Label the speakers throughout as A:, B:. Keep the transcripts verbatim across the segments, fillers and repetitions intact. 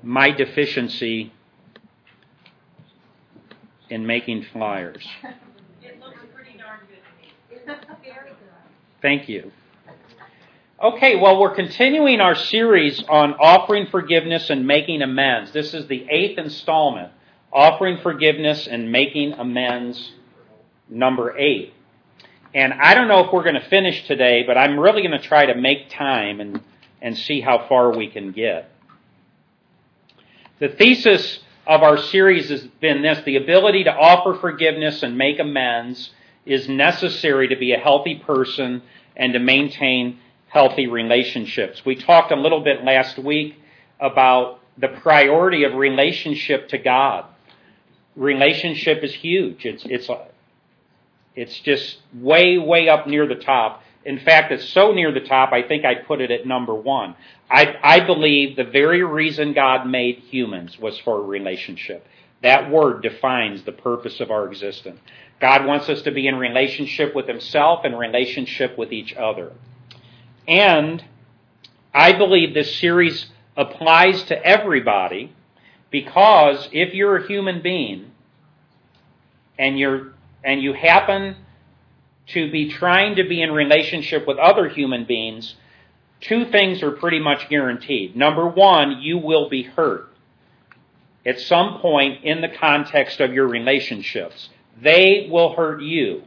A: my deficiency in making flyers.
B: It looks pretty darn good to me. Very good.
A: Thank you. Okay, well, we're continuing our series on offering forgiveness and making amends. This is the eighth installment, offering forgiveness and making amends, number eight. And I don't know if we're going to finish today, but I'm really going to try to make time and, and see how far we can get. The thesis of our series has been this: the ability to offer forgiveness and make amends is necessary to be a healthy person and to maintain healthy relationships. We talked a little bit last week about the priority of relationship to God. Relationship is huge. It's it's it's just way, way up near the top. In fact, it's so near the top, I think I'd put it at number one. I, I believe the very reason God made humans was for a relationship. That word defines the purpose of our existence. God wants us to be in relationship with Himself and relationship with each other. And I believe this series applies to everybody, because if you're a human being and you're and you happen to be trying to be in relationship with other human beings, two things are pretty much guaranteed. Number one, you will be hurt at some point in the context of your relationships. They will hurt you.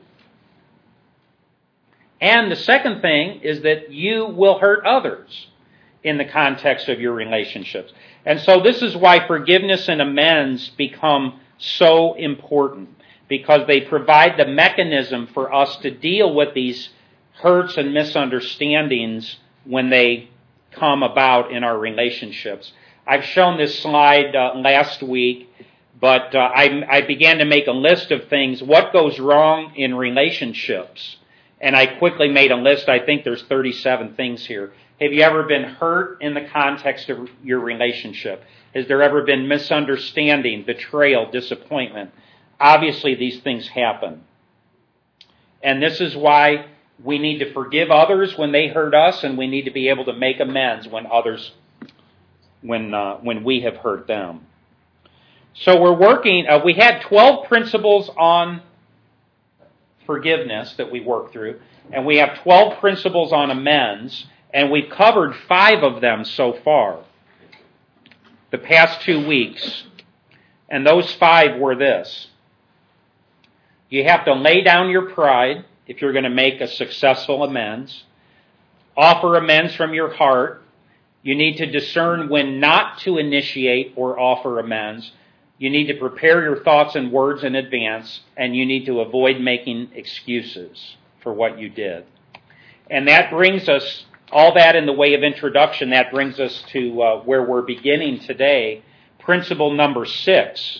A: And the second thing is that you will hurt others in the context of your relationships. And so this is why forgiveness and amends become so important, because they provide the mechanism for us to deal with these hurts and misunderstandings when they come about in our relationships. I've shown this slide uh, last week, but uh, I, I began to make a list of things, what goes wrong in relationships. And I quickly made a list. I think there's thirty-seven things here. Have you ever been hurt in the context of your relationship? Has there ever been misunderstanding, betrayal, disappointment? Obviously, these things happen. And this is why we need to forgive others when they hurt us, and we need to be able to make amends when others, when uh, when we have hurt them. So we're working, uh, we had twelve principles on forgiveness that we worked through, and we have twelve principles on amends, and we've covered five of them so far, the past two weeks. And those five were this: you have to lay down your pride if you're going to make a successful amends. Offer amends from your heart. You need to discern when not to initiate or offer amends. You need to prepare your thoughts and words in advance, and you need to avoid making excuses for what you did. And that brings us, all that in the way of introduction, that brings us to uh, where we're beginning today. Principle number six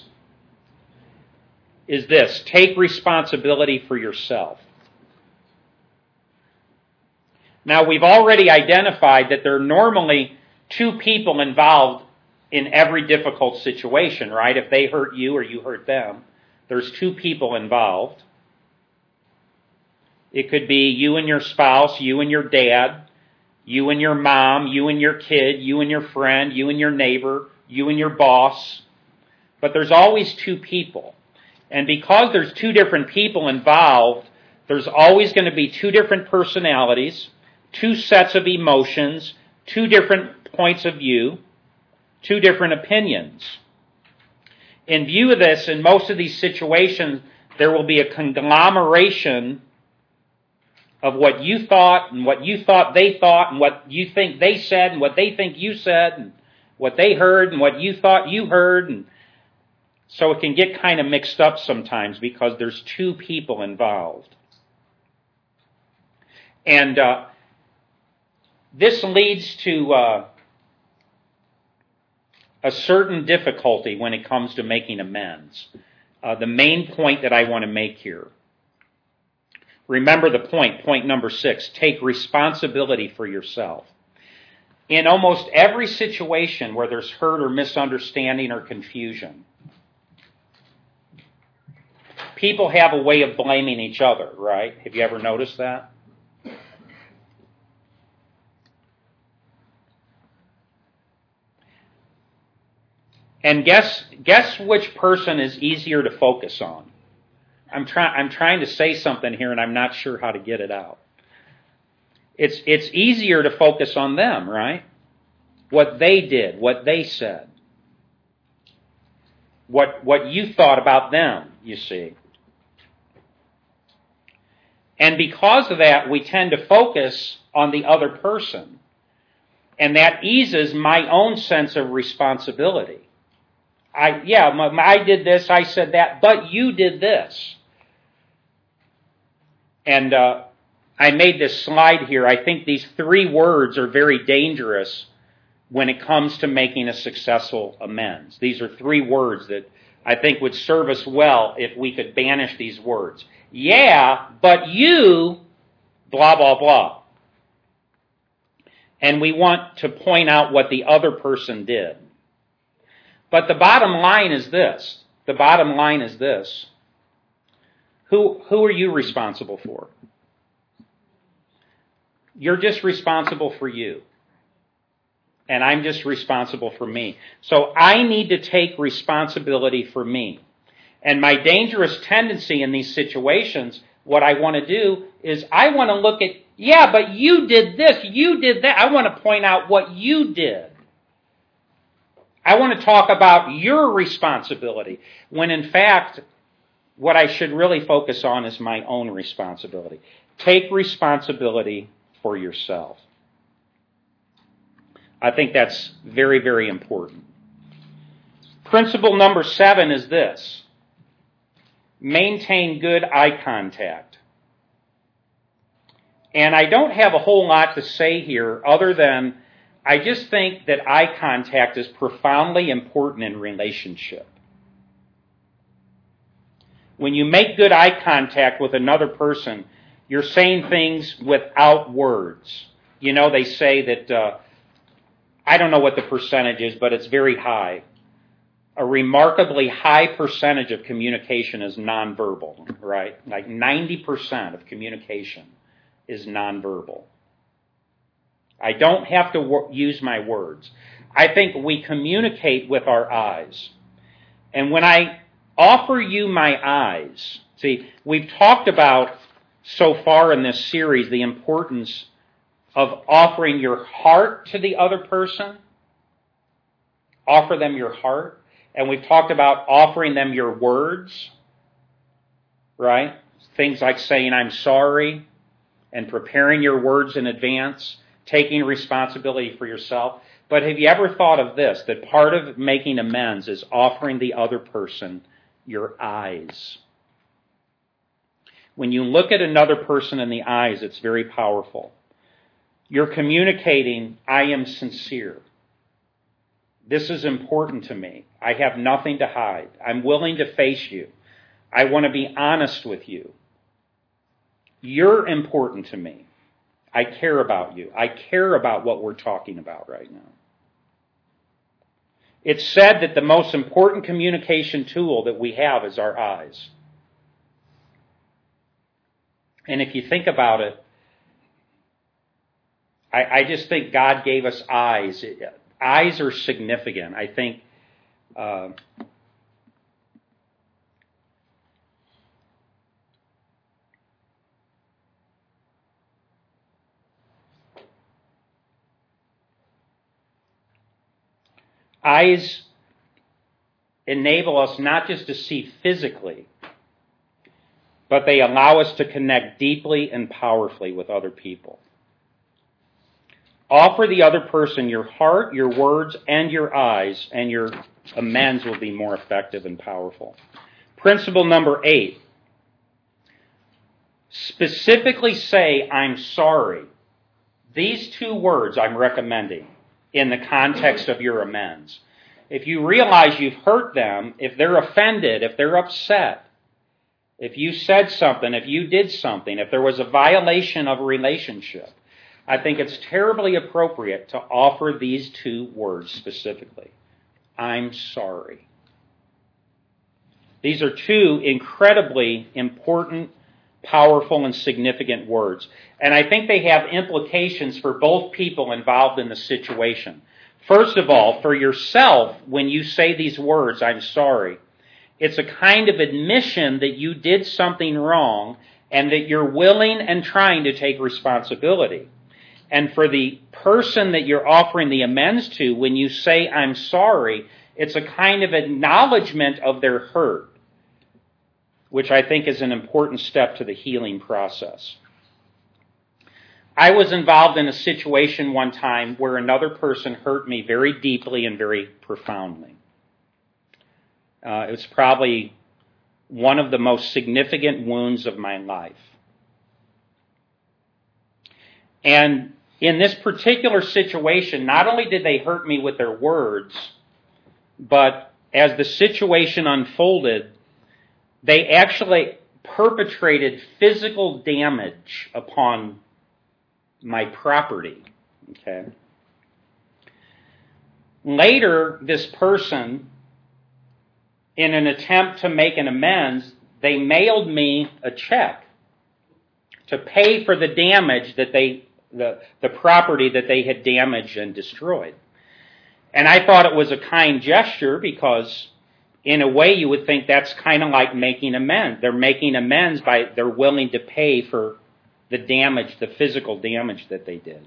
A: is this: take responsibility for yourself. Now, we've already identified that there are normally two people involved in every difficult situation, right? If they hurt you or you hurt them, there's two people involved. It could be you and your spouse, you and your dad, you and your mom, you and your kid, you and your friend, you and your neighbor, you and your boss. But there's always two people. And because there's two different people involved, there's always going to be two different personalities, two sets of emotions, two different points of view, two different opinions. In view of this, in most of these situations, there will be a conglomeration of what you thought and what you thought they thought and what you think they said and what they think you said and what they heard and what you thought you heard. And so it can get kind of mixed up sometimes because there's two people involved. And uh, this leads to Uh, a certain difficulty when it comes to making amends. Uh, the main point that I want to make here. Remember the point, point number six: take responsibility for yourself. In almost every situation where there's hurt or misunderstanding or confusion, people have a way of blaming each other, right? Have you ever noticed that? And guess guess which person is easier to focus on? I'm trying I'm trying to say something here and I'm not sure how to get it out. It's it's easier to focus on them, right? What they did, what they said. What what you thought about them, you see. And because of that, we tend to focus on the other person. And that eases my own sense of responsibility. I yeah, I did this, I said that, but you did this. And uh, I made this slide here. I think these three words are very dangerous when it comes to making a successful amends. These are three words that I think would serve us well if we could banish these words. Yeah, but you, blah, blah, blah. And we want to point out what the other person did. But the bottom line is this. The bottom line is this. Who, who are you responsible for? You're just responsible for you. And I'm just responsible for me. So I need to take responsibility for me. And my dangerous tendency in these situations, what I want to do is I want to look at, yeah, but you did this, you did that. I want to point out what you did. I want to talk about your responsibility, when in fact, what I should really focus on is my own responsibility. Take responsibility for yourself. I think that's very, very important. Principle number seven is this. Maintain good eye contact. And I don't have a whole lot to say here other than I just think that eye contact is profoundly important in relationship. When you make good eye contact with another person, you're saying things without words. You know, they say that, uh, I don't know what the percentage is, but it's very high. A remarkably high percentage of communication is nonverbal, right? Like ninety percent of communication is nonverbal. I don't have to wor- use my words. I think we communicate with our eyes. And when I offer you my eyes, see, we've talked about so far in this series the importance of offering your heart to the other person. Offer them your heart. And we've talked about offering them your words, right? Things like saying, I'm sorry, and preparing your words in advance, taking responsibility for yourself. But have you ever thought of this, that part of making amends is offering the other person your eyes? When you look at another person in the eyes, it's very powerful. You're communicating, I am sincere. This is important to me. I have nothing to hide. I'm willing to face you. I want to be honest with you. You're important to me. I care about you. I care about what we're talking about right now. It's said that the most important communication tool that we have is our eyes. And if you think about it, I, I just think God gave us eyes. Eyes are significant. I think uh, eyes enable us not just to see physically, but they allow us to connect deeply and powerfully with other people. Offer the other person your heart, your words, and your eyes, and your amends will be more effective and powerful. Principle number eight. Specifically say, I'm sorry. These two words I'm recommending in the context of your amends. If you realize you've hurt them, if they're offended, if they're upset, if you said something, if you did something, if there was a violation of a relationship, I think it's terribly appropriate to offer these two words specifically. I'm sorry. These are two incredibly important, powerful, and significant words. And I think they have implications for both people involved in the situation. First of all, for yourself, when you say these words, I'm sorry, it's a kind of admission that you did something wrong and that you're willing and trying to take responsibility. And for the person that you're offering the amends to, when you say, I'm sorry, it's a kind of acknowledgement of their hurt, which I think is an important step to the healing process. I was involved in a situation one time where another person hurt me very deeply and very profoundly. Uh, it was probably one of the most significant wounds of my life. And in this particular situation, not only did they hurt me with their words, but as the situation unfolded, they actually perpetrated physical damage upon my property. Okay. Later, this person, in an attempt to make an amends, they mailed me a check to pay for the damage that they, the, the property that they had damaged and destroyed. And I thought it was a kind gesture because, in a way, you would think that's kind of like making amends. They're making amends by, they're willing to pay for the damage, the physical damage that they did.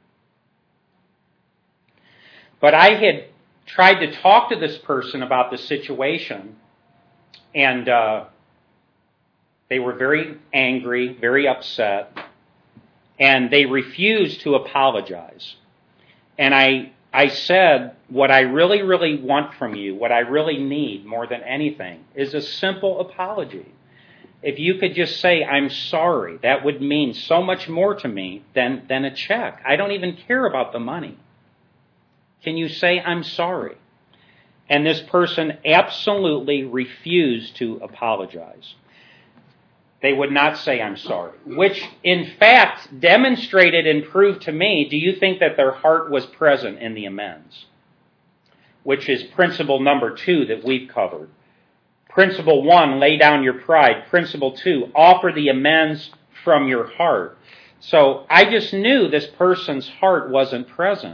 A: But I had tried to talk to this person about the situation, and uh, they were very angry, very upset, and they refused to apologize. And I, I said, what I really, really want from you, what I really need more than anything, is a simple apology. If you could just say, I'm sorry, that would mean so much more to me than, than a check. I don't even care about the money. Can you say, I'm sorry? And this person absolutely refused to apologize. They would not say, I'm sorry, which in fact demonstrated and proved to me, do you think that their heart was present in the amends? Which is principle number two that we've covered. Principle one, lay down your pride. Principle two, offer the amends from your heart. So I just knew this person's heart wasn't present.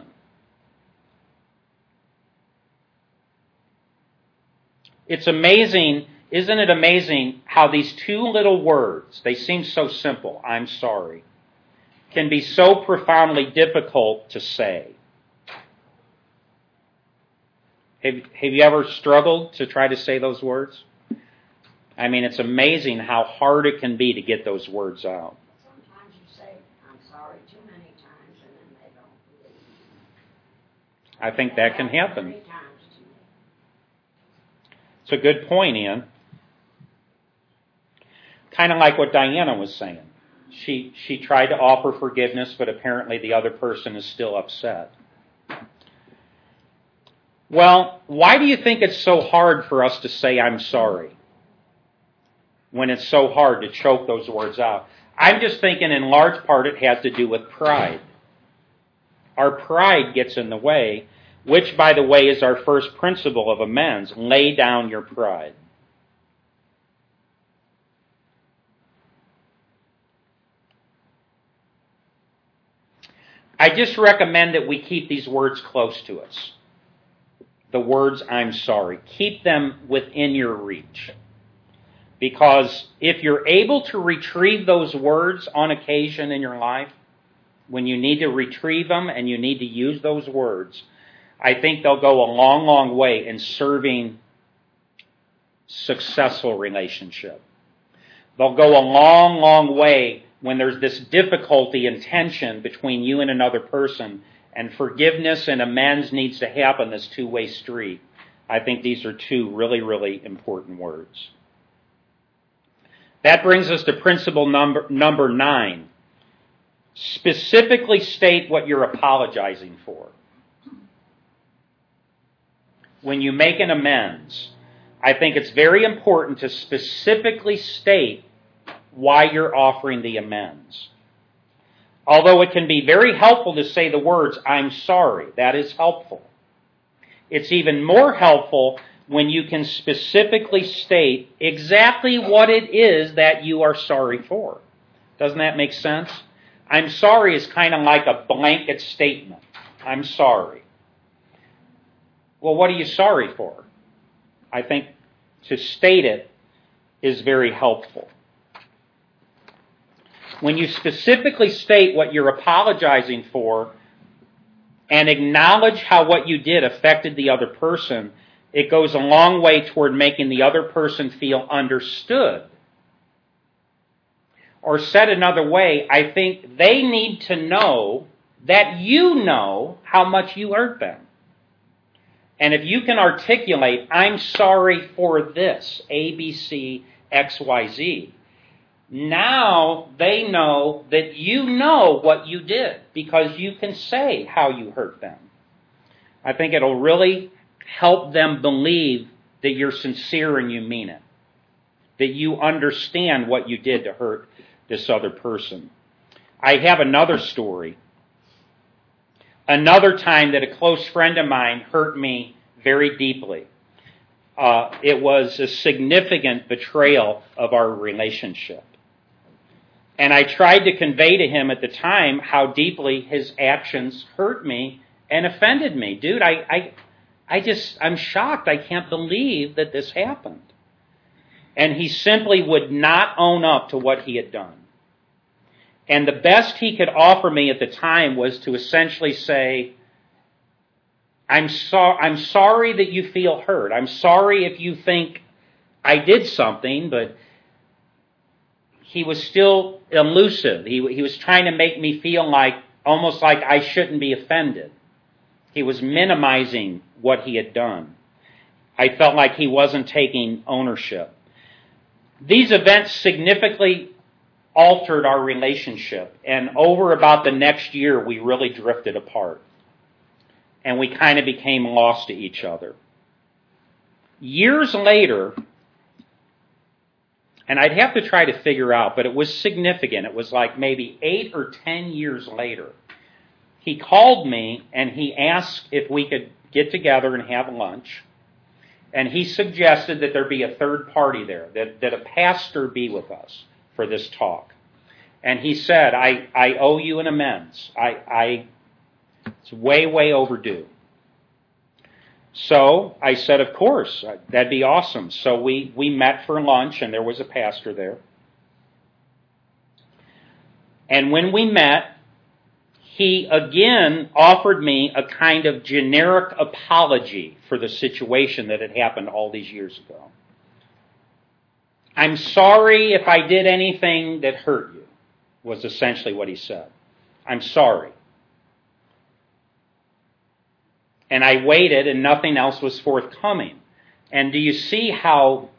A: It's amazing, isn't it amazing how these two little words, they seem so simple, I'm sorry, can be so profoundly difficult to say. Have, have you ever struggled to try to say those words? I mean, it's amazing how hard it can be to get those words out.
C: Sometimes you say, I'm sorry, too many times, and then they don't believe you.
A: I think that can happen.
C: Many times to me.
A: It's a good point, Ian. Kind of like what Diana was saying. She, she tried to offer forgiveness, but apparently the other person is still upset. Well, why do you think it's so hard for us to say, I'm sorry, when it's so hard to choke those words out? I'm just thinking in large part it has to do with pride. Our pride gets in the way, which, by the way, is our first principle of amends. Lay down your pride. I just recommend that we keep these words close to us. The words, I'm sorry. Keep them within your reach. Because if you're able to retrieve those words on occasion in your life, when you need to retrieve them and you need to use those words, I think they'll go a long, long way in serving successful relationship. They'll go a long, long way when there's this difficulty and tension between you and another person, and forgiveness and amends needs to happen, this two-way street. I think these are two really, really important words. That brings us to principle number, number nine. Specifically state what you're apologizing for. When you make an amends, I think it's very important to specifically state why you're offering the amends. Although it can be very helpful to say the words, I'm sorry. That is helpful. It's even more helpful when you can specifically state exactly what it is that you are sorry for. Doesn't that make sense? I'm sorry is kind of like a blanket statement. I'm sorry. Well, what are you sorry for? I think to state it is very helpful. When you specifically state what you're apologizing for and acknowledge how what you did affected the other person, it goes a long way toward making the other person feel understood. Or said another way, I think they need to know that you know how much you hurt them. And if you can articulate, I'm sorry for this, A, B, C, X, Y, Z, now they know that you know what you did because you can say how you hurt them. I think it'll really help them believe that you're sincere and you mean it, that you understand what you did to hurt this other person. I have another story. Another time that a close friend of mine hurt me very deeply. Uh, it was a significant betrayal of our relationship. And I tried to convey to him at the time how deeply his actions hurt me and offended me. Dude, I, I, I just, I'm shocked. I can't believe that this happened. And he simply would not own up to what he had done. And the best he could offer me at the time was to essentially say, I'm, so, I'm sorry that you feel hurt. I'm sorry if you think I did something, but he was still elusive. He, he was trying to make me feel like, almost like I shouldn't be offended. He was minimizing what he had done. I felt like he wasn't taking ownership. These events significantly altered our relationship, and over about the next year, we really drifted apart. And we kind of became lost to each other. Years later, and I'd have to try to figure out, but it was significant. It was like maybe eight or ten years later. He called me and he asked if we could get together and have lunch. And he suggested that there be a third party there, that, that a pastor be with us for this talk. And he said, I, I owe you an amends. I, I, it's way, way overdue. So I said, of course, that'd be awesome. So we, we met for lunch, and there was a pastor there. And when we met, he again offered me a kind of generic apology for the situation that had happened all these years ago. I'm sorry if I did anything that hurt you, was essentially what he said. I'm sorry. And I waited, and nothing else was forthcoming. And do you see how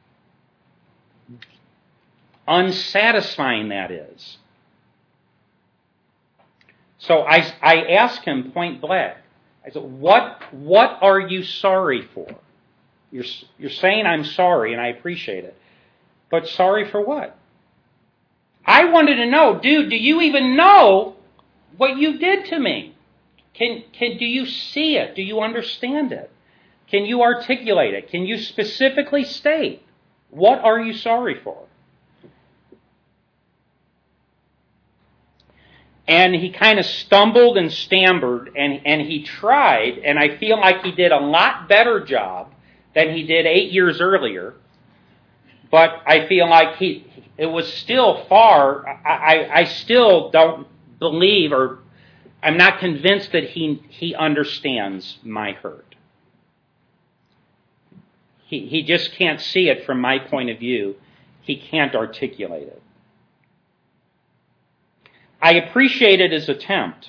A: unsatisfying that is? So I, I asked him point blank. I said, what, what are you sorry for? You're, you're saying I'm sorry, and I appreciate it. But sorry for what? I wanted to know, dude, do you even know what you did to me? Can, can, do you see it? Do you understand it? Can you articulate it? Can you specifically state, what are you sorry for? And he kind of stumbled and stammered, and, and he tried, and I feel like he did a lot better job than he did eight years earlier. But I feel like he it was still far, I, I, I still don't believe, or I'm not convinced that he, he understands my hurt. He, he just can't see it from my point of view. He can't articulate it. I appreciated his attempt.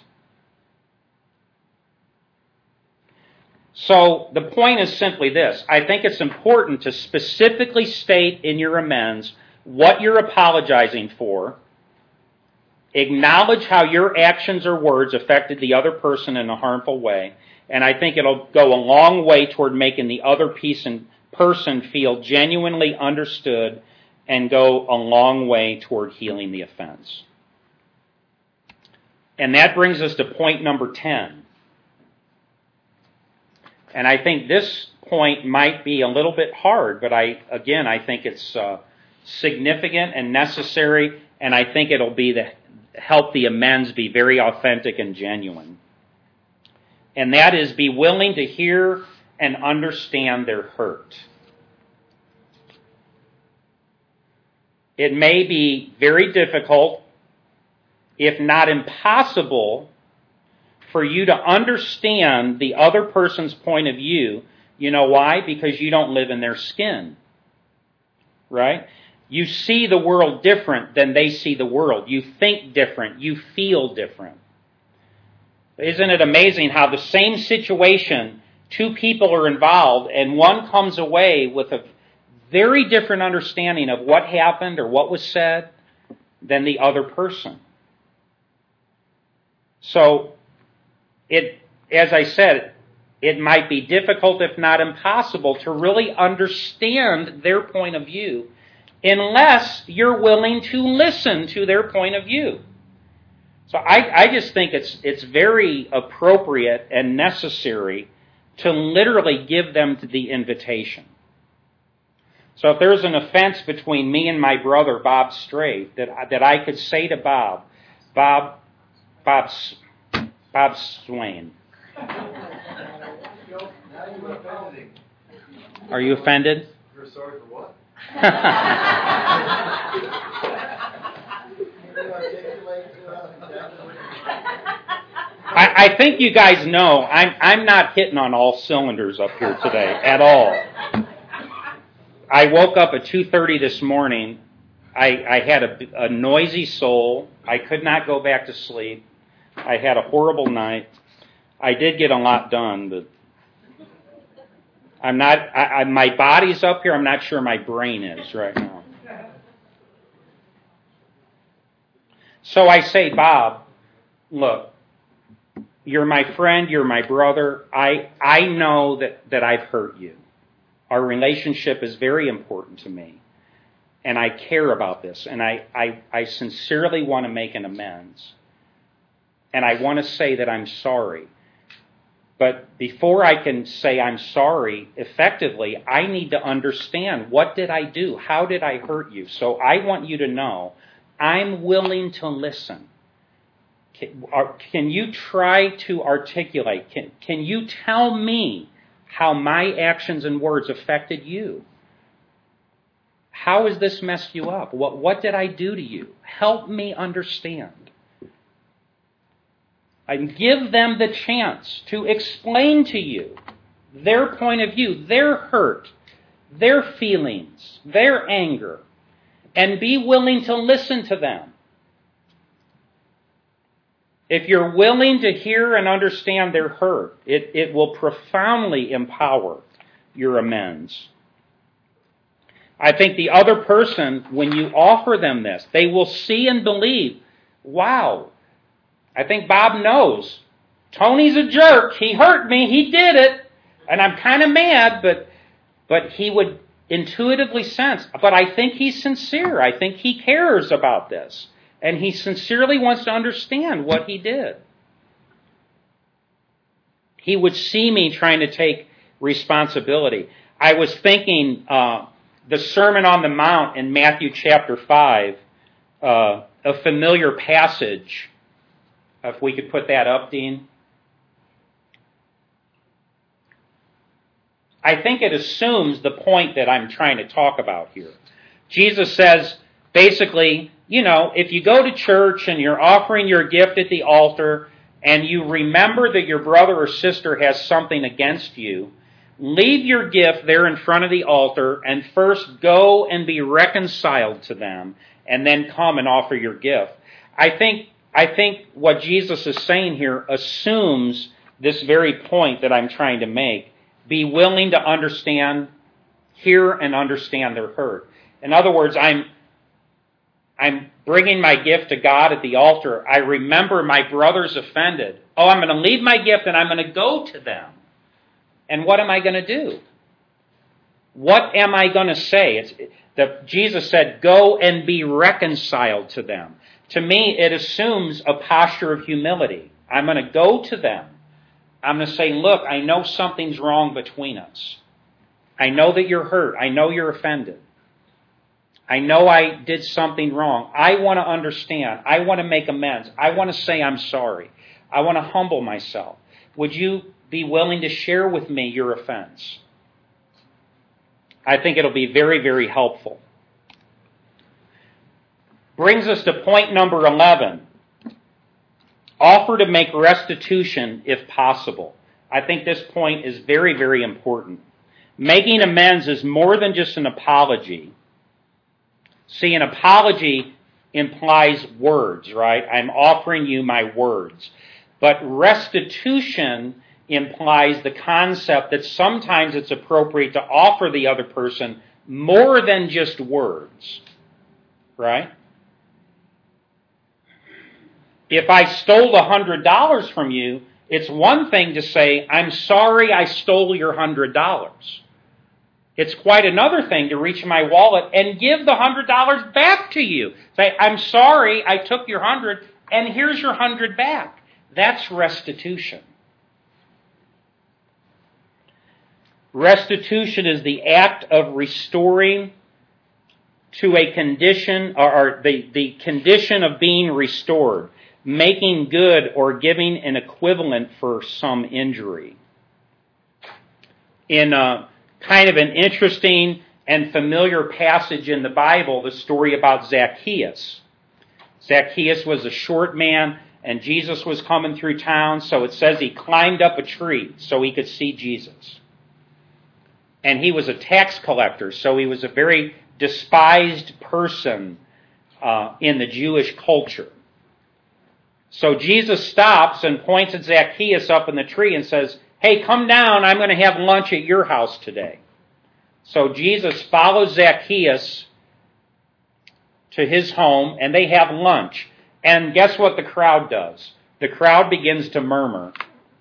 A: So the point is simply this. I think it's important to specifically state in your amends what you're apologizing for, acknowledge how your actions or words affected the other person in a harmful way, and I think it'll go a long way toward making the other person feel genuinely understood and go a long way toward healing the offense. And that brings us to point number ten. And I think this point might be a little bit hard, but I, again, I think it's uh, significant and necessary, and I think it'll be the help the amends be very authentic and genuine. And that is, be willing to hear and understand their hurt. It may be very difficult, if not impossible, for you to understand the other person's point of view. You know why? Because you don't live in their skin. Right? You see the world different than they see the world. You think different. You feel different. Isn't it amazing how the same situation, two people are involved, and one comes away with a very different understanding of what happened or what was said than the other person. So, it, as I said, it might be difficult, if not impossible, to really understand their point of view unless you're willing to listen to their point of view. So I, I just think it's it's very appropriate and necessary to literally give them the invitation. So if there's an offense between me and my brother, Bob Strafe, that, that I could say to Bob, Bob, Bob, Bob Swain. Are you offended?
D: You're sorry for what?
A: I, I think you guys know I'm I'm not hitting on all cylinders up here today at all. I woke up at two thirty this morning. I, I had a, a noisy soul. I could not go back to sleep. I had a horrible night. I did get a lot done, but I'm not. I, I, my body's up here. I'm not sure my brain is right now. So I say, Bob, look, you're my friend. You're my brother. I I know that, that I've hurt you. Our relationship is very important to me, and I care about this, and I, I, I sincerely want to make an amends, and I want to say that I'm sorry. But before I can say I'm sorry effectively, I need to understand, what did I do? How did I hurt you? So I want you to know I'm willing to listen. Can, are, can you try to articulate? Can, can you tell me how my actions and words affected you? How has this messed you up? What, what did I do to you? Help me understand. And give them the chance to explain to you their point of view, their hurt, their feelings, their anger, and be willing to listen to them. If you're willing to hear and understand their hurt, it, it will profoundly empower your amends. I think the other person, when you offer them this, they will see and believe, wow, I think Bob knows. Tony's a jerk. He hurt me. He did it. And I'm kind of mad, but but he would intuitively sense, but I think he's sincere. I think he cares about this. And he sincerely wants to understand what he did. He would see me trying to take responsibility. I was thinking uh, the Sermon on the Mount in Matthew chapter five, uh, a familiar passage. If we could put that up, Dean. I think it assumes the point that I'm trying to talk about here. Jesus says, basically, you know, if you go to church and you're offering your gift at the altar and you remember that your brother or sister has something against you, leave your gift there in front of the altar and first go and be reconciled to them and then come and offer your gift. I think I think what Jesus is saying here assumes this very point that I'm trying to make. Be willing to understand, hear and understand their hurt. In other words, I'm I'm bringing my gift to God at the altar. I remember my brother's offended. Oh, I'm going to leave my gift and I'm going to go to them. And what am I going to do? What am I going to say? It's, the, Jesus said, go and be reconciled to them. To me, it assumes a posture of humility. I'm going to go to them. I'm going to say, look, I know something's wrong between us. I know that you're hurt. I know you're offended. I know I did something wrong. I want to understand. I want to make amends. I want to say I'm sorry. I want to humble myself. Would you be willing to share with me your offense? I think it'll be very, very helpful. Brings us to point number eleven. Offer to make restitution if possible. I think this point is very, very important. Making amends is more than just an apology. See, an apology implies words, right? I'm offering you my words. But restitution implies the concept that sometimes it's appropriate to offer the other person more than just words, right? If I stole one hundred dollars from you, it's one thing to say, I'm sorry I stole your one hundred dollars. It's quite another thing to reach in my wallet and give the one hundred dollars back to you. Say, I'm sorry I took your one hundred dollars and here's your one hundred dollars back. That's restitution. Restitution is the act of restoring to a condition, or, or the, the condition of being restored, making good or giving an equivalent for some injury. In a kind of an interesting and familiar passage in the Bible, the story about Zacchaeus. Zacchaeus was a short man, and Jesus was coming through town, so it says he climbed up a tree so he could see Jesus. And he was a tax collector, so he was a very despised person uh, in the Jewish culture. So Jesus stops and points at Zacchaeus up in the tree and says, hey, come down, I'm going to have lunch at your house today. So Jesus follows Zacchaeus to his home, and they have lunch. And guess what the crowd does? The crowd begins to murmur.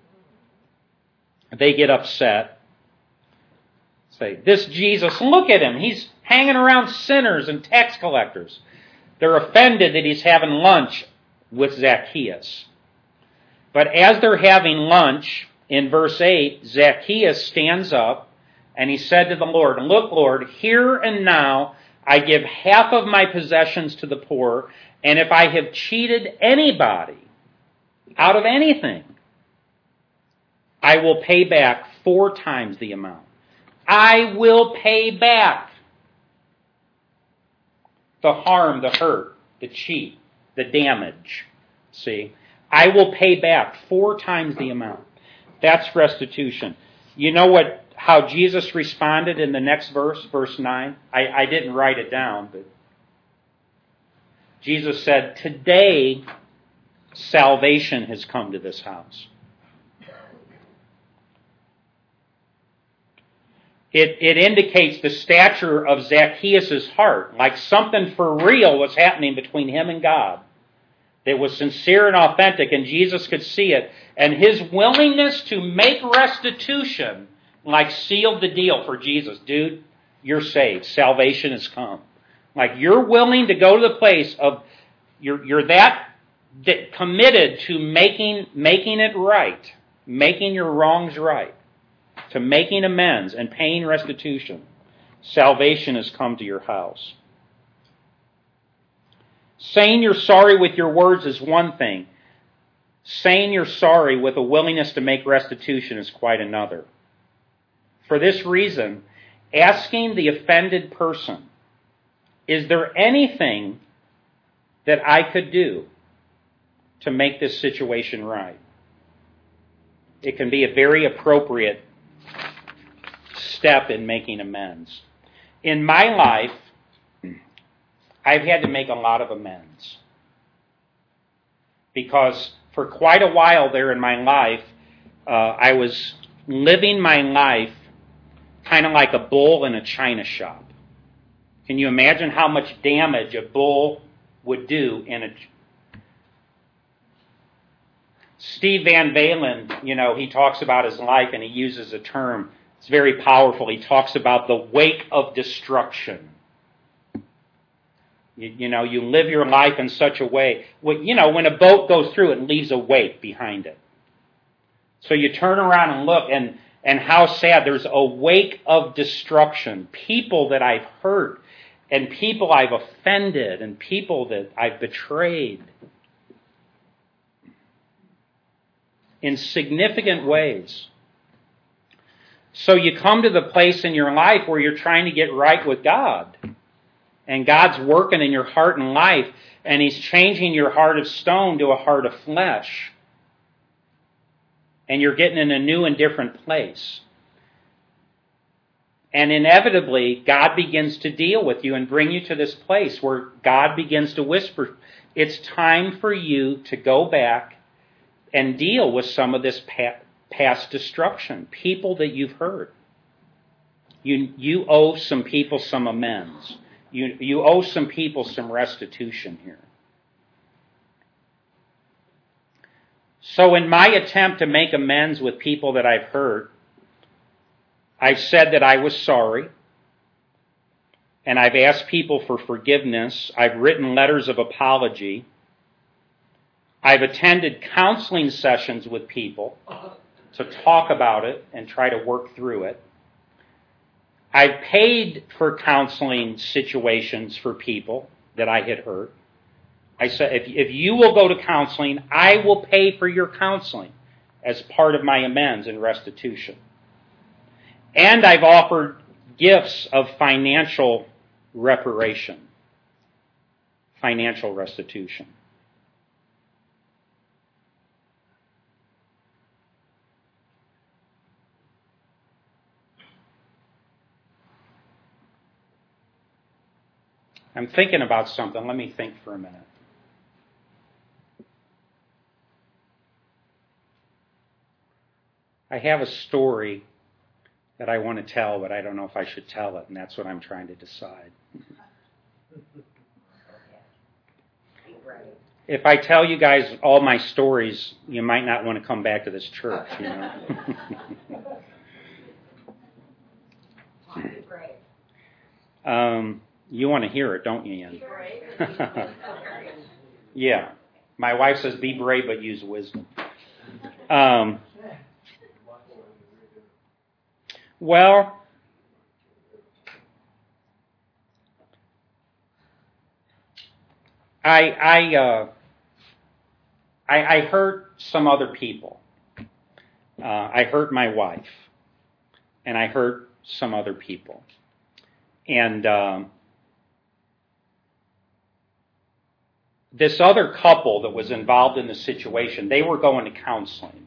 A: They get upset. Say, this Jesus, look at him. He's hanging around sinners and tax collectors. They're offended that he's having lunch with Zacchaeus. But as they're having lunch, in verse eight, Zacchaeus stands up and he said to the Lord, look, Lord, here and now I give half of my possessions to the poor, and if I have cheated anybody out of anything, I will pay back four times the amount. I will pay back the harm, the hurt, the cheat, the damage. See? I will pay back four times the amount. That's restitution. You know what? How Jesus responded in the next verse, verse nine? I, I didn't write it down, but Jesus said, today salvation has come to this house. It, it indicates the stature of Zacchaeus' heart, like something for real was happening between him and God. It was sincere and authentic, and Jesus could see it. And his willingness to make restitution like sealed the deal for Jesus. Dude, you're saved. Salvation has come. Like you're willing to go to the place of, you're, you're that, that committed to making, making it right, making your wrongs right, to making amends and paying restitution. Salvation has come to your house. Saying you're sorry with your words is one thing. Saying you're sorry with a willingness to make restitution is quite another. For this reason, asking the offended person, is there anything that I could do to make this situation right? It can be a very appropriate step in making amends. In my life, I've had to make a lot of amends. Because for quite a while there in my life, uh, I was living my life kind of like a bull in a china shop. Can you imagine how much damage a bull would do in a... Steve Van Valen, you know, he talks about his life and he uses a term. It's very powerful. He talks about the wake of destruction. You, you know, you live your life in such a way. Well, you know, when a boat goes through, it leaves a wake behind it. So you turn around and look, and, and how sad. There's a wake of destruction. People that I've hurt, and people I've offended, and people that I've betrayed. In significant ways. So you come to the place in your life where you're trying to get right with God. And God's working in your heart and life, and He's changing your heart of stone to a heart of flesh. And you're getting in a new and different place. And inevitably, God begins to deal with you and bring you to this place where God begins to whisper, it's time for you to go back and deal with some of this past destruction, people that you've hurt. You, you owe some people some amends. You, you owe some people some restitution here. So in my attempt to make amends with people that I've hurt, I've said that I was sorry, and I've asked people for forgiveness. I've written letters of apology. I've attended counseling sessions with people to talk about it and try to work through it. I've paid for counseling situations for people that I had hurt. I said, if, if you will go to counseling, I will pay for your counseling as part of my amends and restitution. And I've offered gifts of financial reparation, financial restitution. I'm thinking about something. Let me think for a minute. I have a story that I want to tell, but I don't know if I should tell it, and that's what I'm trying to decide. If I tell you guys all my stories, you might not want to come back to this church, you know. um, you want to hear it, don't you, Ian? Yeah. My wife says, be brave, but use wisdom. Um, well, I I, uh, I I hurt some other people. Uh, I hurt my wife, and I hurt some other people, and um, this other couple that was involved in the situation, they were going to counseling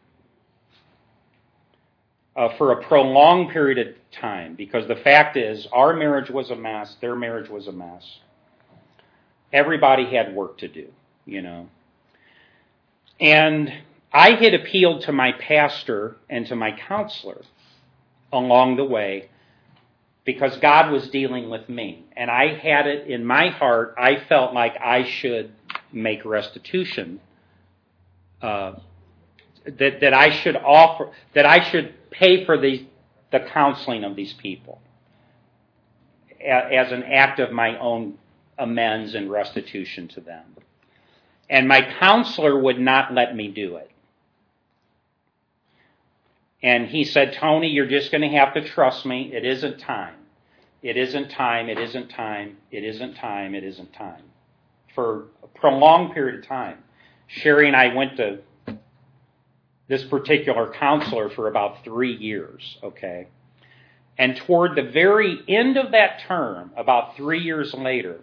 A: uh, for a prolonged period of time, because the fact is, our marriage was a mess, their marriage was a mess. Everybody had work to do, you know. And I had appealed to my pastor and to my counselor along the way because God was dealing with me. And I had it in my heart, I felt like I should make restitution. Uh, that, that I should offer, that I should pay for the, the counseling of these people as an act of my own amends and restitution to them. And my counselor would not let me do it. And he said, Tony, you're just going to have to trust me. It isn't time. It isn't time. It isn't time. It isn't time. It isn't time. For a prolonged period of time. Sherry and I went to this particular counselor for about three years, okay? And toward the very end of that term, about three years later,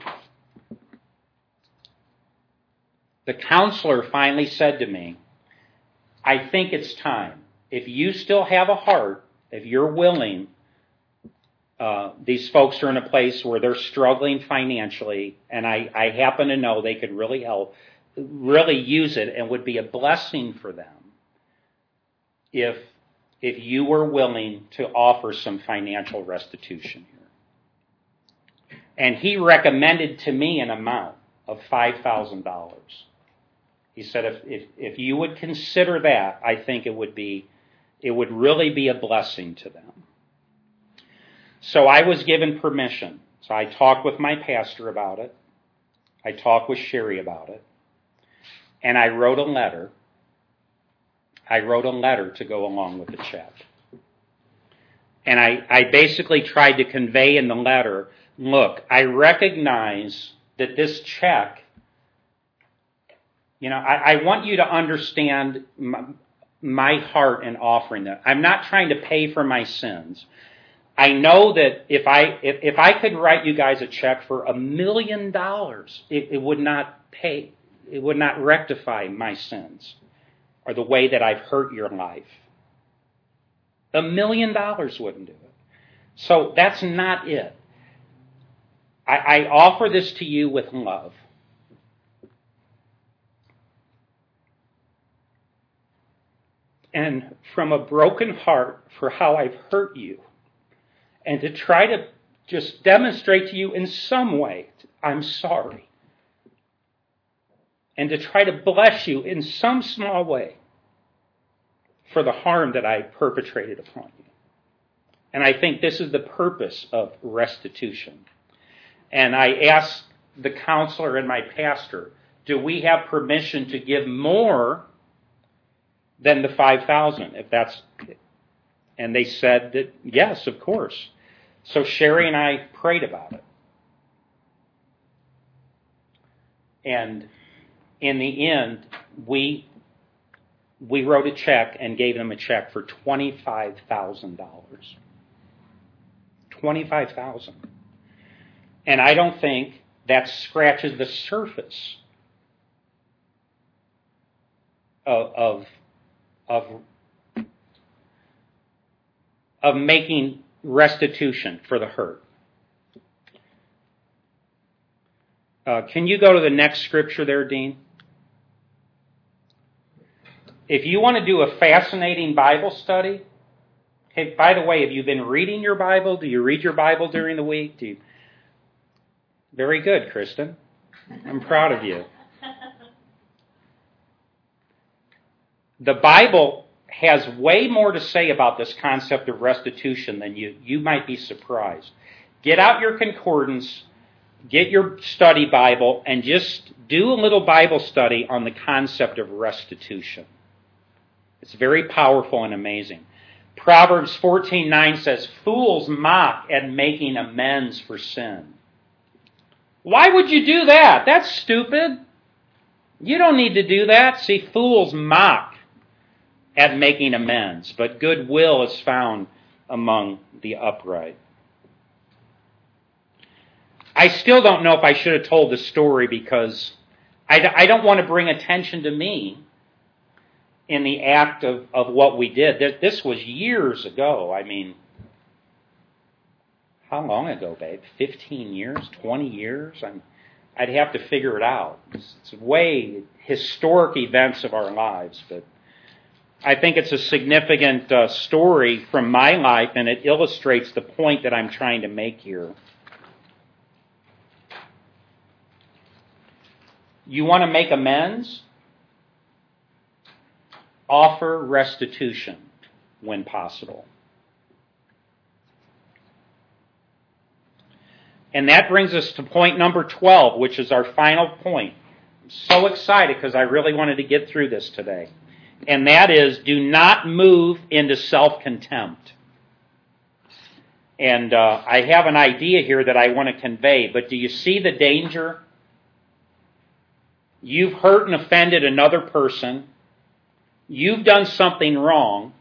A: the counselor finally said to me, I think it's time. If you still have a heart, if you're willing, uh, these folks are in a place where they're struggling financially, and I, I happen to know they could really help, really use it, and would be a blessing for them if if you were willing to offer some financial restitution here. And he recommended to me an amount of five thousand dollars. He said, if, if if you would consider that, I think it would be, it would really be a blessing to them. So I was given permission. So I talked with my pastor about it. I talked with Sherry about it. And I wrote a letter. I wrote a letter to go along with the check. And I, I basically tried to convey in the letter, look, I recognize that this check, you know, I, I want you to understand my, my heart in offering that. I'm not trying to pay for my sins. I know that if I if, if I could write you guys a check for a million dollars, it, it would not pay, it would not rectify my sins or the way that I've hurt your life. A million dollars wouldn't do it. So that's not it. I, I offer this to you with love. And from a broken heart for how I've hurt you. And to try to just demonstrate to you in some way, I'm sorry. And to try to bless you in some small way for the harm that I perpetrated upon you. And I think this is the purpose of restitution. And I asked the counselor and my pastor, do we have permission to give more than the five thousand dollars, if that's, and they said that yes, of course. So Sherry and I prayed about it. And in the end, we we wrote a check and gave them a check for twenty-five thousand dollars. twenty-five thousand dollars. And I don't think that scratches the surface of, of Of, of making restitution for the hurt. Uh, can you go to the next scripture there, Dean? If you want to do a fascinating Bible study, hey, by the way, have you been reading your Bible? Do you read your Bible during the week? Do you? Very good, Kristen. I'm proud of you. The Bible has way more to say about this concept of restitution than you. You might be surprised. Get out your concordance, get your study Bible, and just do a little Bible study on the concept of restitution. It's very powerful and amazing. Proverbs fourteen nine says, fools mock at making amends for sin. Why would you do that? That's stupid. You don't need to do that. See, fools mock at making amends, but goodwill is found among the upright. I still don't know if I should have told the story because I, I don't want to bring attention to me in the act of, of what we did. This was years ago. I mean, how long ago, babe? fifteen years? twenty years? I'm, I'd have to figure it out. It's, it's way historic events of our lives, but I think it's a significant uh, story from my life, and it illustrates the point that I'm trying to make here. You want to make amends? Offer restitution when possible. And that brings us to point number twelve, which is our final point. I'm so excited because I really wanted to get through this today. And that is, do not move into self-contempt. And uh, I have an idea here that I want to convey, but do you see the danger? You've hurt and offended another person. You've done something wrong.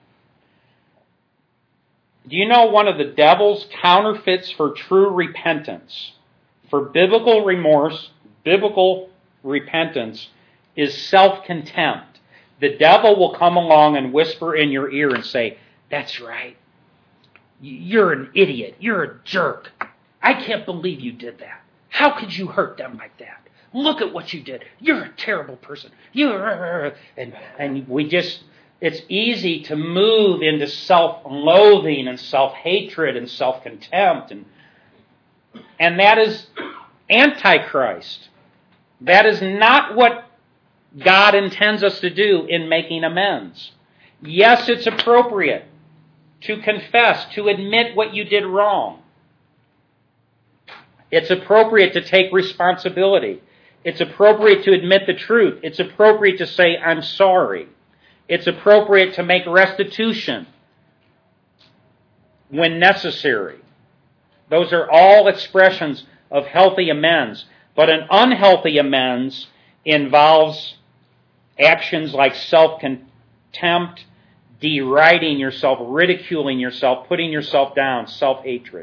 A: Do you know one of the devil's counterfeits for true repentance, for biblical remorse, biblical repentance, is self-contempt? The devil will come along and whisper in your ear and say, that's right. You're an idiot. You're a jerk. I can't believe you did that. How could you hurt them like that? Look at what you did. You're a terrible person. You're and and we just it's easy to move into self-loathing and self-hatred and self-contempt and and that is Antichrist. That is not what God intends us to do in making amends. Yes, it's appropriate to confess, to admit what you did wrong. It's appropriate to take responsibility. It's appropriate to admit the truth. It's appropriate to say, I'm sorry. It's appropriate to make restitution when necessary. Those are all expressions of healthy amends. But an unhealthy amends involves actions like self-con- contempt, deriding yourself, ridiculing yourself, putting yourself down, self-hatred.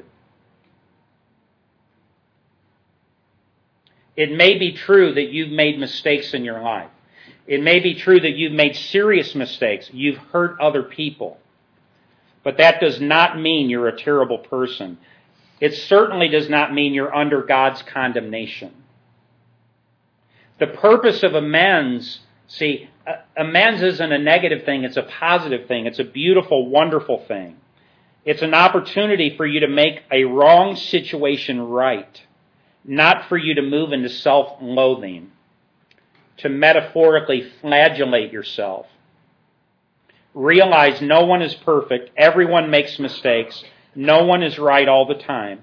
A: It may be true that you've made mistakes in your life. It may be true that you've made serious mistakes. You've hurt other people. But that does not mean you're a terrible person. It certainly does not mean you're under God's condemnation. The purpose of amends, see, amends isn't a negative thing, it's a positive thing. It's a beautiful, wonderful thing. It's an opportunity for you to make a wrong situation right, not for you to move into self-loathing, to metaphorically flagellate yourself. Realize no one is perfect, everyone makes mistakes, no one is right all the time.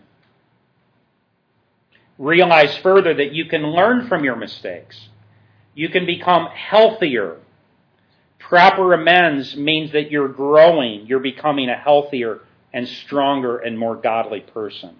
A: Realize further that you can learn from your mistakes. You can become healthier. Proper amends means that you're growing, you're becoming a healthier and stronger and more godly person.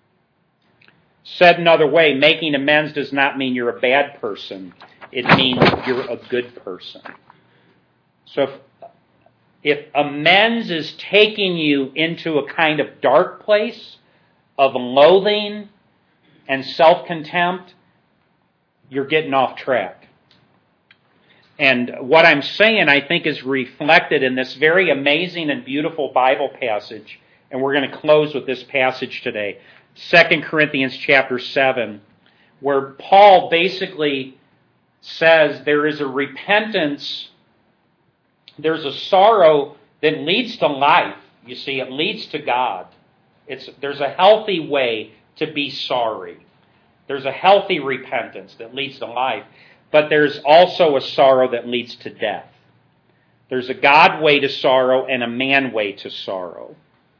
A: Said another way, making amends does not mean you're a bad person. It means you're a good person. So if, if amends is taking you into a kind of dark place of loathing and self-contempt, you're getting off track. And what I'm saying, I think, is reflected in this very amazing and beautiful Bible passage. And we're going to close with this passage today. Second Corinthians chapter seven, where Paul basically says there is a repentance, there's a sorrow that leads to life. You see, it leads to God. It's, there's a healthy way to be sorry. There's a healthy repentance that leads to life, but there's also a sorrow that leads to death. There's a God way to sorrow and a man way to sorrow.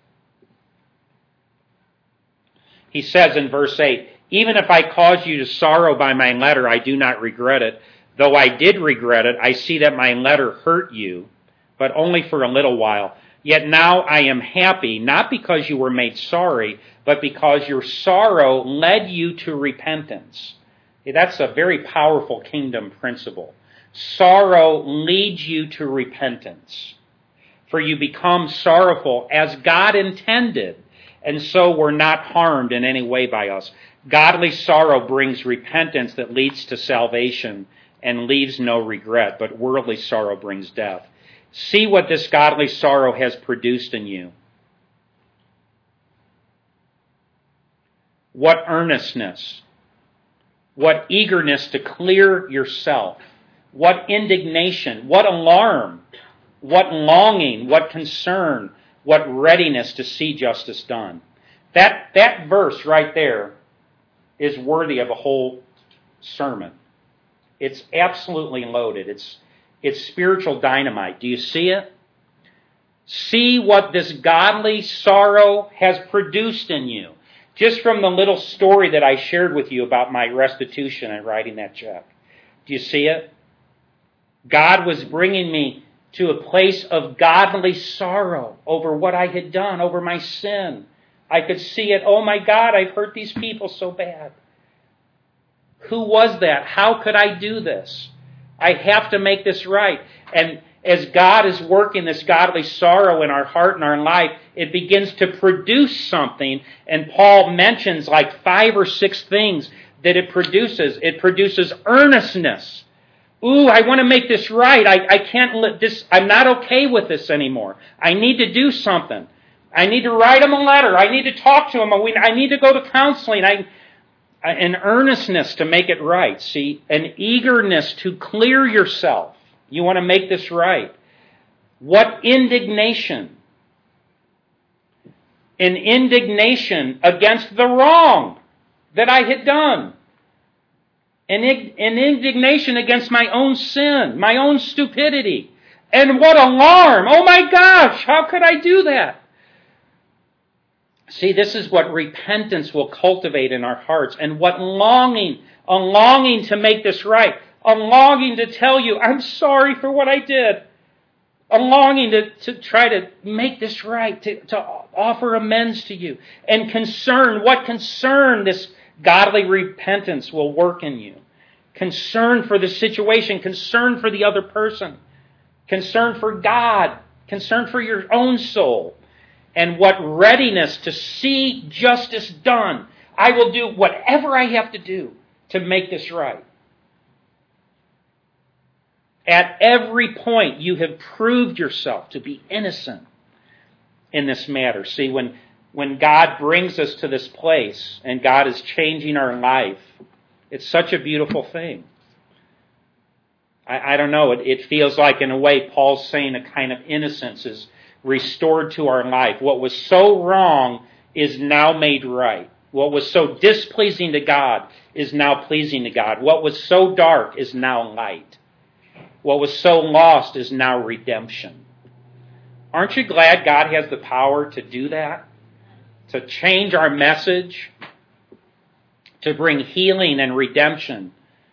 A: He says in verse eight, even if I cause you to sorrow by my letter, I do not regret it. Though I did regret it, I see that my letter hurt you, but only for a little while. Yet now I am happy, not because you were made sorry, but because your sorrow led you to repentance. That's a very powerful kingdom principle. Sorrow leads you to repentance. For you become sorrowful as God intended, and so we're not harmed in any way by us. Godly sorrow brings repentance that leads to salvation and leaves no regret, but worldly sorrow brings death. See what this godly sorrow has produced in you. What earnestness, what eagerness to clear yourself, what indignation, what alarm, what longing, what concern, what readiness to see justice done. That, that verse right there is worthy of a whole sermon. It's absolutely loaded. It's, it's spiritual dynamite. Do you see it? See what this godly sorrow has produced in you. Just from the little story that I shared with you about my restitution and writing that check. Do you see it? God was bringing me to a place of godly sorrow over what I had done, over my sin. I could see it. Oh my God, I've hurt these people so bad. Who was that? How could I do this? I have to make this right. And as God is working this godly sorrow in our heart and our life, it begins to produce something. And Paul mentions like five or six things that it produces. It produces earnestness. Ooh, I want to make this right. I, I can't let this, I'm not okay with this anymore. I need to do something. I need to write him a letter. I need to talk to him. I need to go to counseling. I, an earnestness to make it right. See, an eagerness to clear yourself. You want to make this right. What indignation. An indignation against the wrong that I had done. An, an indignation against my own sin, my own stupidity. And what alarm! Oh my gosh, how could I do that? See, this is what repentance will cultivate in our hearts. And what longing, a longing to make this right. A longing to tell you, I'm sorry for what I did. A longing to, to try to make this right, to, to offer amends to you. And concern, what concern this godly repentance will work in you. Concern for the situation, concern for the other person. concern for God, concern for your own soul, and what readiness to see justice done. I will do whatever I have to do to make this right. At every point, you have proved yourself to be innocent in this matter. See, when, when God brings us to this place and God is changing our life, it's such a beautiful thing. I, I don't know, it, it feels like in a way Paul's saying a kind of innocence is restored to our life. What was so wrong is now made right. What was so displeasing to God is now pleasing to God. What was so dark is now light. What was so lost is now redemption. Aren't you glad God has the power to do that? To change our message, to bring healing and redemption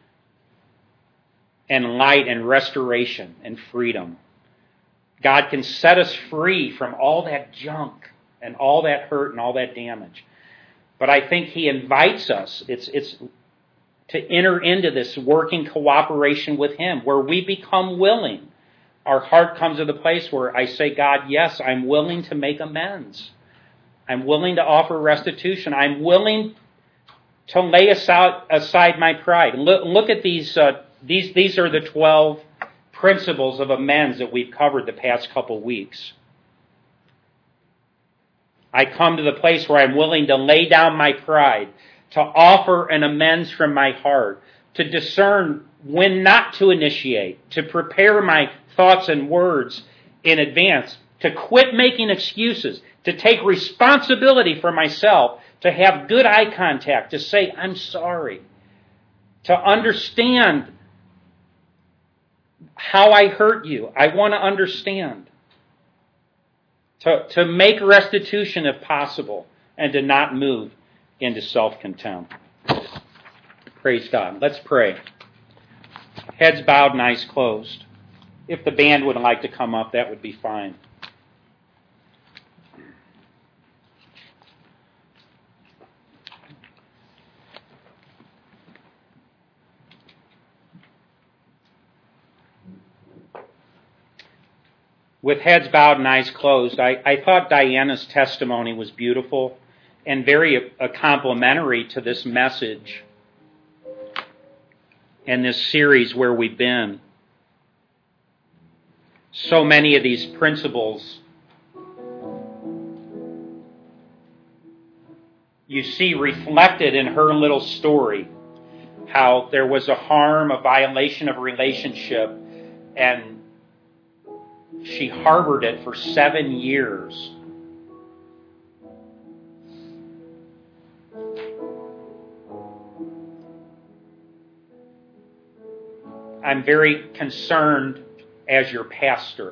A: and light and restoration and freedom. God can set us free from all that junk and all that hurt and all that damage. But I think He invites us, it's it's to enter into this working cooperation with Him, where we become willing. Our heart comes to the place where I say, God, yes, I'm willing to make amends. I'm willing to offer restitution. I'm willing to lay aside, aside my pride. Look, look at these, uh, these, these are the twelve principles of amends that we've covered the past couple weeks. I come to the place where I'm willing to lay down my pride, to offer an amends from my heart, to discern when not to initiate, to prepare my thoughts and words in advance, to quit making excuses, to take responsibility for myself, to have good eye contact, to say, I'm sorry, to understand how I hurt you. I want to understand. To, to make restitution if possible, and to not move into self-contempt. Praise God. Let's pray. Heads bowed and eyes closed. If the band would like to come up, that would be fine. With heads bowed and eyes closed, I, I thought Diana's testimony was beautiful and very uh, complimentary to this message and this series where we've been. So many of these principles you see reflected in her little story, how there was a harm, a violation of relationship, and she harbored it for seven years. I'm very concerned as your pastor.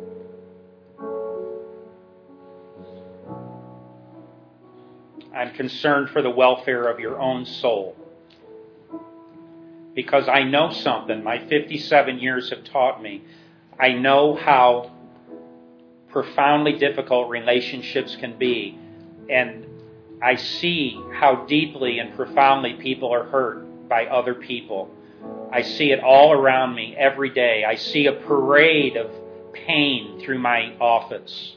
A: I'm concerned for the welfare of your own soul. Because I know something. My fifty-seven years have taught me. I know how profoundly difficult relationships can be, and I see how deeply and profoundly people are hurt by other people. I see it all around me every day. I see a parade of pain through my office.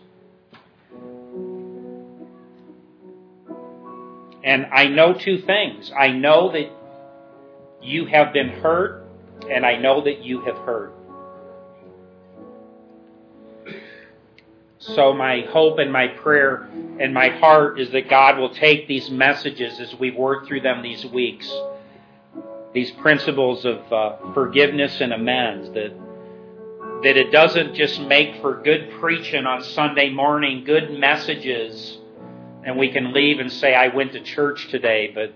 A: And I know two things. I know that you have been hurt, and I know that you have hurt. So my hope and my prayer and my heart is that God will take these messages as we work through them these weeks, these principles of uh, forgiveness and amends, that, that it doesn't just make for good preaching on Sunday morning, good messages, and we can leave and say, I went to church today, but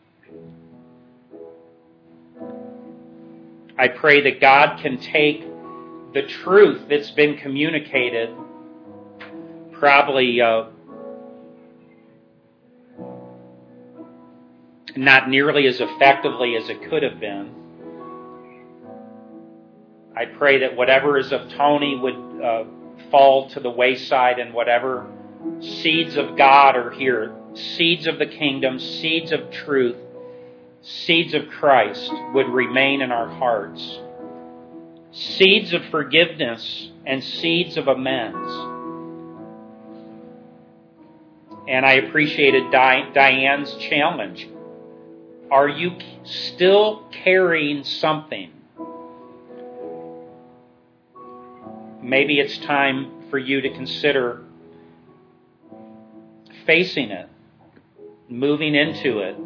A: I pray that God can take the truth that's been communicated, probably uh, not nearly as effectively as it could have been. I pray that whatever is of Tony would uh, fall to the wayside, and whatever seeds of God are here, seeds of the kingdom, seeds of truth, seeds of Christ would remain in our hearts. seeds of forgiveness and seeds of amends. And I appreciated Di- Diane's challenge. Are you still carrying something? Maybe it's time for you to consider facing it, moving into it.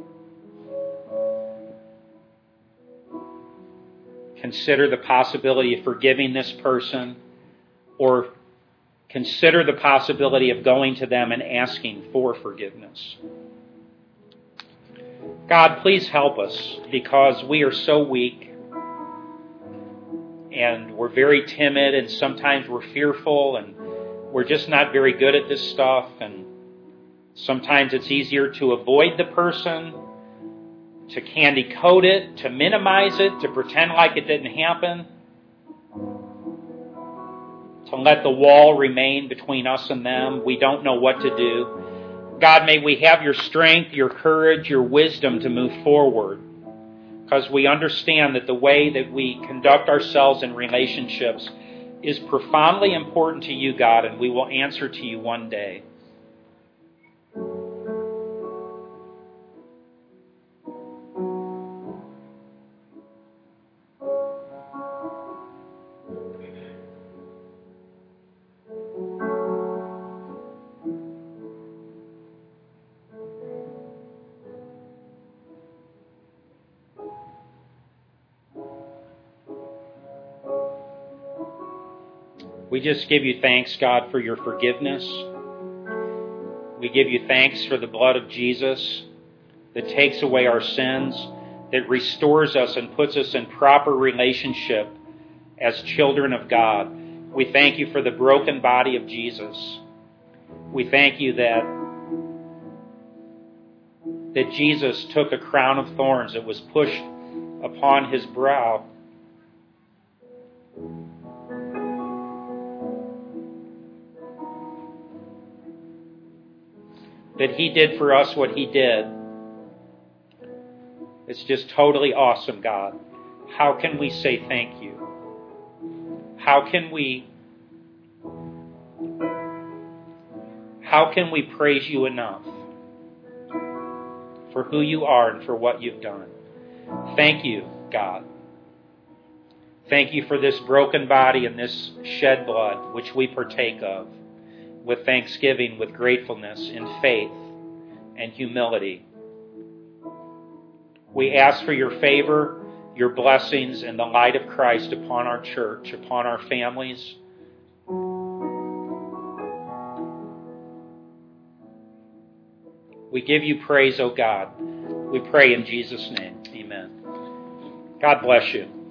A: Consider the possibility of forgiving this person, or consider the possibility of going to them and asking for forgiveness. God, please help us, because we are so weak and we're very timid, and sometimes we're fearful, and we're just not very good at this stuff, and sometimes it's easier to avoid the person, to candy coat it, to minimize it, to pretend like it didn't happen, to let the wall remain between us and them. We don't know what to do. God, may we have your strength, your courage, your wisdom to move forward, because we understand that the way that we conduct ourselves in relationships is profoundly important to you, God, and we will answer to you one day. We just give you thanks, God, for your forgiveness. We give you thanks for the blood of Jesus that takes away our sins, that restores us and puts us in proper relationship as children of God. We thank you for the broken body of Jesus. We thank you that, that Jesus took a crown of thorns that was pushed upon his brow, that he did for us what he did. It's just totally awesome, God. How can we say thank you? How can we how can we praise you enough for who you are and for what you've done? Thank you, God. Thank you for this broken body and this shed blood which we partake of, with thanksgiving, with gratefulness, in faith and humility. We ask for your favor, your blessings, and the light of Christ upon our church, upon our families. We give you praise, O God. We pray in Jesus' name. Amen. God bless you.